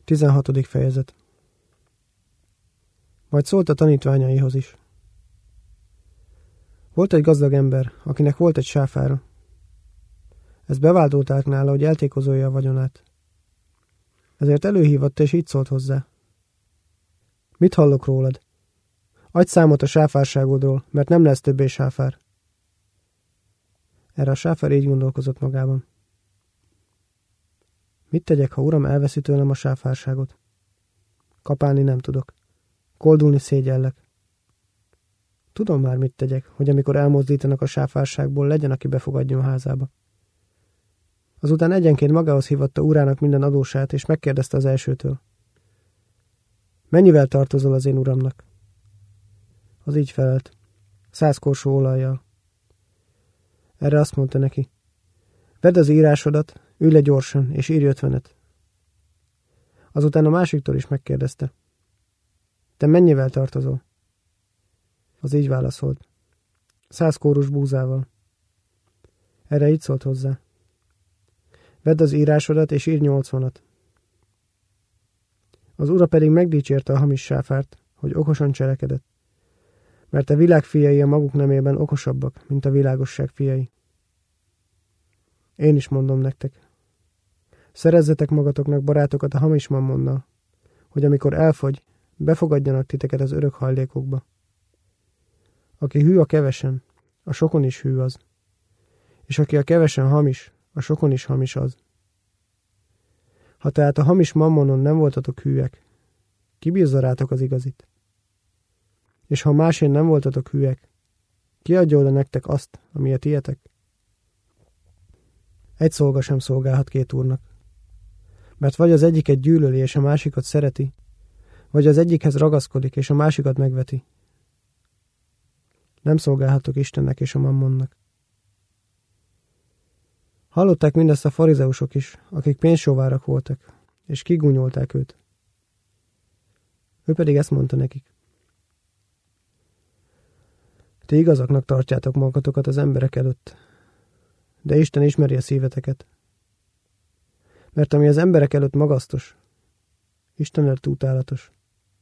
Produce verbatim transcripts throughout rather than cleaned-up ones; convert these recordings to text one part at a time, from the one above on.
tizenhatodik fejezet. Majd szólt a tanítványaihoz is. Volt egy gazdag ember, akinek volt egy sáfára. Ez bevált állt nála, hogy eltékozolja a vagyonát. Ezért előhívatta, és így szólt hozzá. Mit hallok rólad? Adj számot a sáfárságodról, mert nem lesz többé sáfár. Erre a sáfár így gondolkozott magában. Mit tegyek, ha uram elveszi tőlem a sáfárságot? Kapálni nem tudok. Koldulni szégyellek. Tudom már, mit tegyek, hogy amikor elmozdítanak a sáfárságból, legyen, aki befogadjon a házába. Azután egyenként magához hívatta urának minden adósát, és megkérdezte az elsőtől. Mennyivel tartozol az én uramnak? Az így felelt. Száz korsó olajjal. Erre azt mondta neki. Vedd az írásodat, ülj le gyorsan, és írj ötvenet. Azután a másiktól is megkérdezte. Te mennyivel tartozol? Az így válaszolt. Száz kórus búzával. Erre így szólt hozzá. Vedd az írásodat, és írj nyolcvanat. Az ura pedig megdicsérte a hamis sáfárt, hogy okosan cselekedett. Mert a világ fiai a maguk nemében okosabbak, mint a világosság fiai. Én is mondom nektek. Szerezzetek magatoknak barátokat a hamis mammonnal, hogy amikor elfogy, befogadjanak titeket az örök hajlékokba. Aki hű a kevesen, a sokon is hű az. És aki a kevesen hamis, a sokon is hamis az. Ha tehát a hamis mammonon nem voltatok hűek, ki bízza rátok az igazit? És ha másén nem voltatok hűek, ki adja oda nektek azt, ami a tietek? Egy szolga sem szolgálhat két úrnak. Mert vagy az egyiket gyűlöli, és a másikat szereti, vagy az egyikhez ragaszkodik, és a másikat megveti. Nem szolgálhatok Istennek és a mammonnak. Hallották mindezt a farizeusok is, akik pénzsóvárak voltak, és kigúnyolták őt. Ő pedig ezt mondta nekik. Ti igazaknak tartjátok magatokat az emberek előtt, de Isten ismeri a szíveteket. Mert ami az emberek előtt magasztos, Isten előtt utálatos.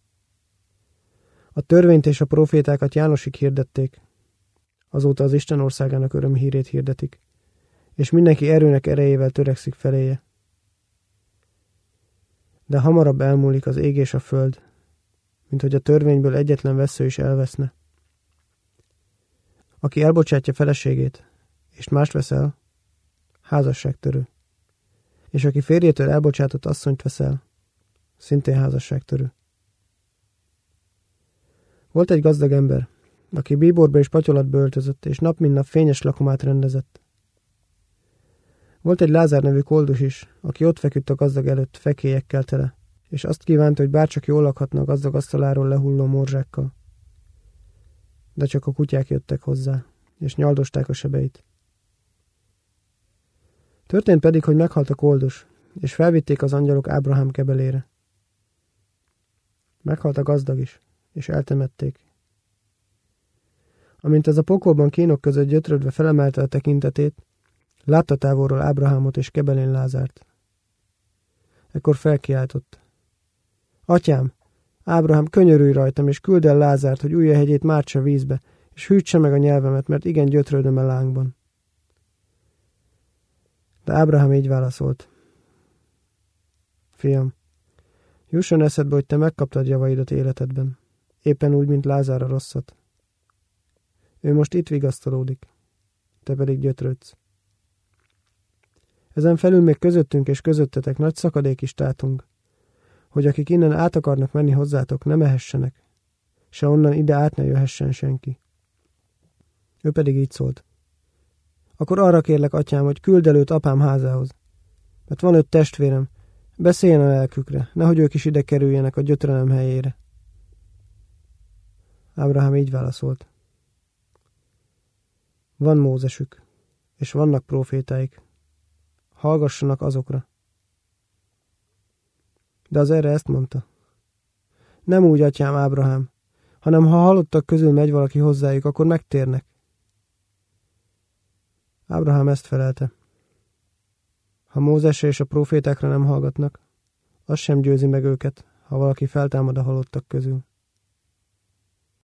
A törvényt és a profétákat Jánosig hirdették, azóta az Isten országának örömhírét hirdetik, és mindenki erőnek erejével törekszik feléje. De hamarabb elmúlik az ég és a föld, mint hogy a törvényből egyetlen vessző is elveszne. Aki elbocsátja feleségét, és mást vesz el, házasságtörő. És aki férjétől elbocsátott asszonyt vesz el, szintén házasságtörő. Volt egy gazdag ember, aki bíborba és patyolatba öltözött, és nap mint nap fényes lakomát rendezett. Volt egy Lázár nevű koldus is, aki ott feküdt a gazdag előtt fekélyekkel tele, és azt kívánta, hogy bárcsak jól lakhatna a gazdag asztaláról lehulló morzsákkal. De csak a kutyák jöttek hozzá, és nyaldosták a sebeit. Történt pedig, hogy meghalt a koldus, és felvitték az angyalok Ábrahám kebelére. Meghalt a gazdag is, és eltemették. Amint ez a pokolban kínok között gyötrödve felemelte a tekintetét, látta távolról Ábrahámot és kebelén Lázárt. Ekkor felkiáltott. Atyám, Ábrahám, könyörülj rajtam, és küld el Lázárt, hogy ujja hegyét mártsa vízbe, és hűtse meg a nyelvemet, mert igen gyötrődöm a lángban. De Ábrahám így válaszolt. Fiam, jusson eszedbe, hogy te megkaptad javaidat életedben, éppen úgy, mint Lázár a rosszat. Ő most itt vigasztalódik, te pedig gyötrődsz. Ezen felül még közöttünk és közöttetek nagy szakadék is tátunk, hogy akik innen át akarnak menni hozzátok, ne mehessenek, se onnan ide át ne jöhessen senki. Ő pedig így szólt. Akkor arra kérlek, atyám, hogy küld el őt apám házához. Mert van öt testvérem, beszéljen a lelkükre, nehogy ők is ide kerüljenek a gyötrelem helyére. Ábrahám így válaszolt. Van Mózesük, és vannak prófétáik. Hallgassanak azokra. De az erre ezt mondta. Nem úgy, atyám Ábrahám, hanem ha halottak közül megy valaki hozzájuk, akkor megtérnek. Ábrahám ezt felelte. Ha Mózesre és a prófétákra nem hallgatnak, az sem győzi meg őket, ha valaki feltámad a halottak közül.